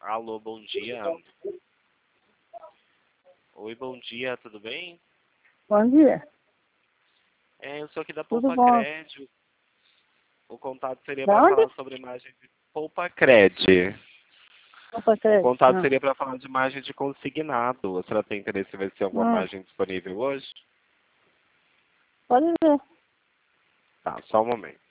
Alô, bom dia. Oi, bom dia, tudo bem? Bom dia. Eu sou aqui da Tudo Poupa bom? Cred. O contato seria Da para onde? falar sobre imagem de Poupa Cred. Opa, O crédito. contato seria para falar de imagem de consignado. A senhora tem interesse em ver se tem alguma Hum, imagem disponível hoje? pode ver. Tá, só um momento.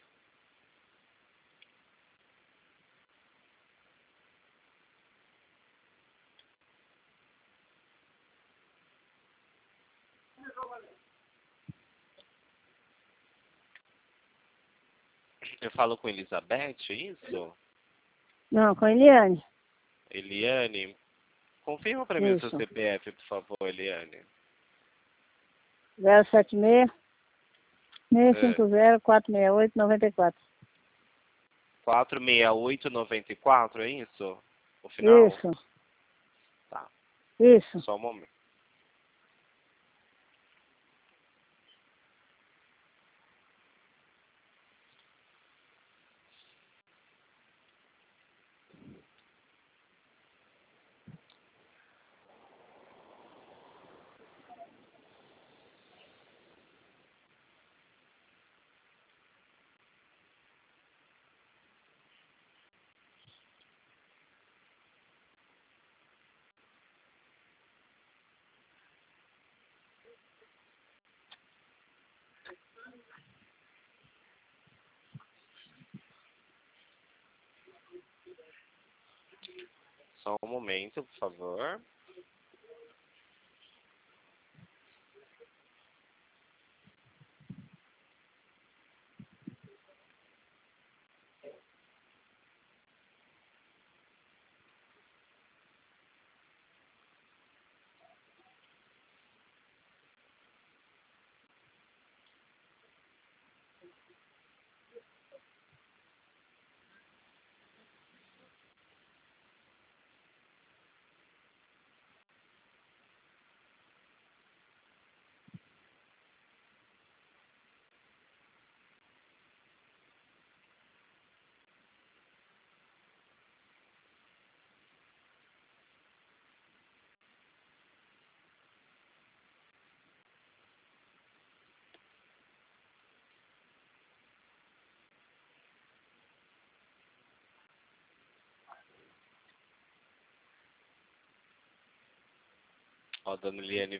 Eu falo com Elizabeth, é isso? Não, com a Eliane. Eliane, confirma para mim o seu Isso. CPF, por favor, Eliane. 076 É, 650 468 94. 46894, é isso? O final? Isso. Tá, Isso. só um momento. Só um momento, por favor. Ó, dona Eliane,